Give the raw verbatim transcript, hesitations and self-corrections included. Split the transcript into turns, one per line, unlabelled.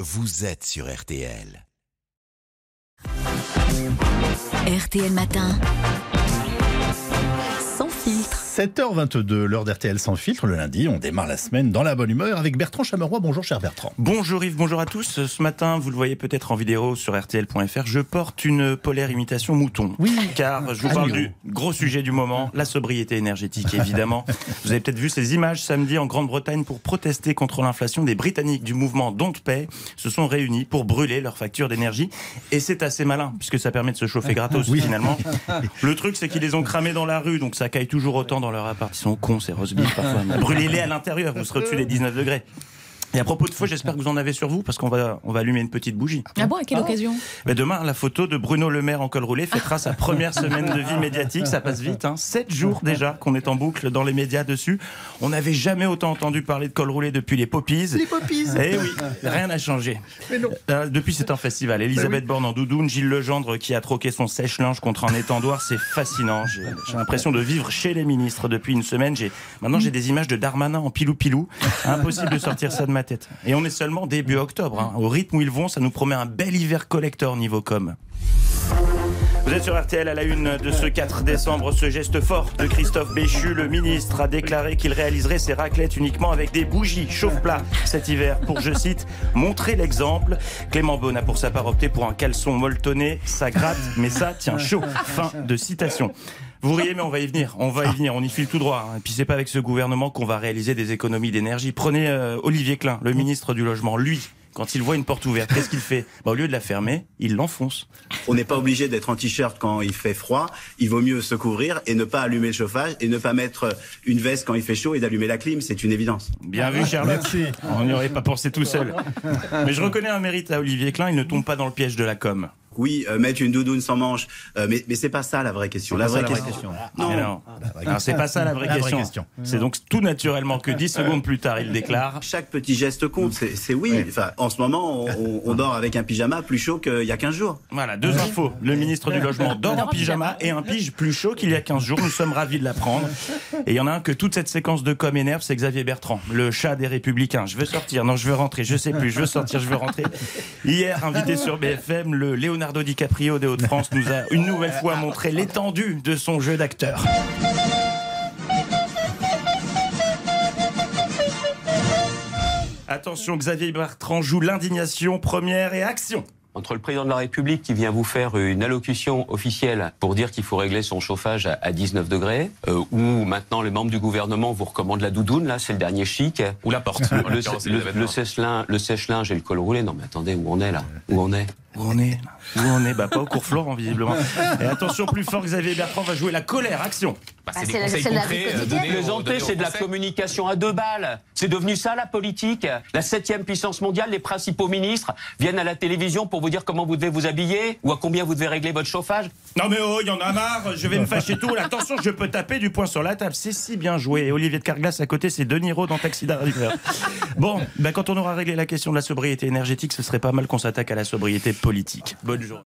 vous êtes sur R T L.
R T L Matin, sans filtre.
sept heures vingt-deux, l'heure d'R T L sans filtre. Le lundi, on démarre la semaine dans la bonne humeur avec Bertrand Chameroy. Bonjour cher Bertrand.
Bonjour Yves, bonjour à tous. Ce matin, vous le voyez peut-être en vidéo sur R T L point F R, je porte une polaire imitation mouton.
Oui.
Car je vous parle du gros sujet du moment, la sobriété énergétique évidemment. Vous avez peut-être vu ces images samedi en Grande-Bretagne pour protester contre l'inflation. Des Britanniques du mouvement Don't Pay se sont réunis pour brûler leurs factures d'énergie. Et c'est assez malin puisque ça permet de se chauffer gratos oui. finalement. Le truc c'est qu'ils les ont cramés dans la rue, donc ça caille toujours autant dans leur appart. Ils sont cons ces roast-beef parfois. Brûlez-les à l'intérieur, vous serez au-dessus des dix-neuf degrés. Et à propos de feu, j'espère que vous en avez sur vous parce qu'on va, on va allumer une petite bougie.
Ah bon, à quelle ah. occasion?
Ben demain, la photo de Bruno Le Maire en col roulé fêtera sa première semaine de vie médiatique. Ça passe vite, hein. Sept jours déjà qu'on est en boucle dans les médias dessus. On n'avait jamais autant entendu parler de col roulé depuis les Poppies.
Les Poppies.
Eh oui, rien n'a changé.
Mais non.
Euh, depuis, c'est un festival. Elisabeth oui. Borne en doudoune, Gilles Legendre qui a troqué son sèche-linge contre un étendoir. C'est fascinant. J'ai, j'ai l'impression de vivre chez les ministres depuis une semaine. J'ai, maintenant, j'ai des images de Darmanin en pilou-pilou. Impossible de sortir ça de ma tête. Et on est seulement début octobre. Hein. Au rythme où ils vont, ça nous promet un bel hiver collector niveau com. Vous êtes sur R T L à la une de ce quatre décembre. Ce geste fort de Christophe Béchu, le ministre, a déclaré qu'il réaliserait ses raclettes uniquement avec des bougies chauffe-plat cet hiver pour, je cite, montrer l'exemple. Clément Beaune a pour sa part opté pour un caleçon molletonné. Ça gratte, mais ça tient chaud. Fin de citation. Vous riez, mais on va y venir. On va y venir. On y file tout droit. Hein. Et puis c'est pas avec ce gouvernement qu'on va réaliser des économies d'énergie. Prenez euh, Olivier Klein, le ministre du Logement. Lui, quand il voit une porte ouverte, qu'est-ce qu'il fait? Bah, au lieu de la fermer, il l'enfonce.
On n'est pas obligé d'être en t-shirt quand il fait froid. Il vaut mieux se couvrir et ne pas allumer le chauffage et ne pas mettre une veste quand il fait chaud et d'allumer la clim. C'est une évidence.
Bien vu, Charlotte. Merci. On n'y aurait pas pensé tout seul. Mais je reconnais un mérite à Olivier Klein. Il ne tombe pas dans le piège de la com.
Oui, euh, mettre une doudoune sans manches, euh, mais, mais c'est pas ça la vraie question. La vraie, la vraie question.
Non, non. non. non c'est pas ça la vraie, la question. vraie question. C'est donc tout naturellement que dix secondes plus tard, il déclare.
Chaque petit geste compte, c'est, c'est oui. oui. Enfin, en ce moment, on, on dort avec un pyjama plus chaud qu'il y a quinze jours.
Voilà, deux infos. Le ministre du Logement dort en pyjama et un pige plus chaud qu'il y a quinze jours. Nous sommes ravis de l'apprendre. Et il y en a un que toute cette séquence de com énerve, c'est Xavier Bertrand, le chat des Républicains. Je veux sortir, non, je veux rentrer, je sais plus, je veux sortir, je veux rentrer. Hier, invité sur B F M, le Leonardo DiCaprio des Hauts-de-France nous a une nouvelle fois montré l'étendue de son jeu d'acteur. Attention, Xavier Bertrand joue l'indignation, première et action.
Entre le président de la République qui vient vous faire une allocution officielle pour dire qu'il faut régler son chauffage à dix-neuf degrés, euh, ou maintenant les membres du gouvernement vous recommandent la doudoune, là c'est le dernier chic,
ou la porte,
le, le, le, le sèche-linge, le sèche-linge et le col roulé. Non mais attendez, où on est là? Où on est?
Où on est? Où on est? Bah pas au cours Florent visiblement. Et attention, plus fort, Xavier Bertrand va jouer la colère, action.
Bah, c'est, bah, c'est des conseils concrets. Plaisanter, c'est de la communication à deux balles. C'est devenu ça la politique. La septième puissance mondiale, les principaux ministres viennent à la télévision pour vous dire comment vous devez vous habiller ou à combien vous devez régler votre chauffage.
Non mais oh, il y en a marre, je vais me fâcher tout. Là, attention, je peux taper du poing sur la table. C'est si bien joué. Et Olivier de Carglass à côté, c'est De Niro dans Taxi Driver. Bon, bah, quand on aura réglé la question de la sobriété énergétique, ce serait pas mal qu'on s'attaque à la sobriété politique. Bonne journée.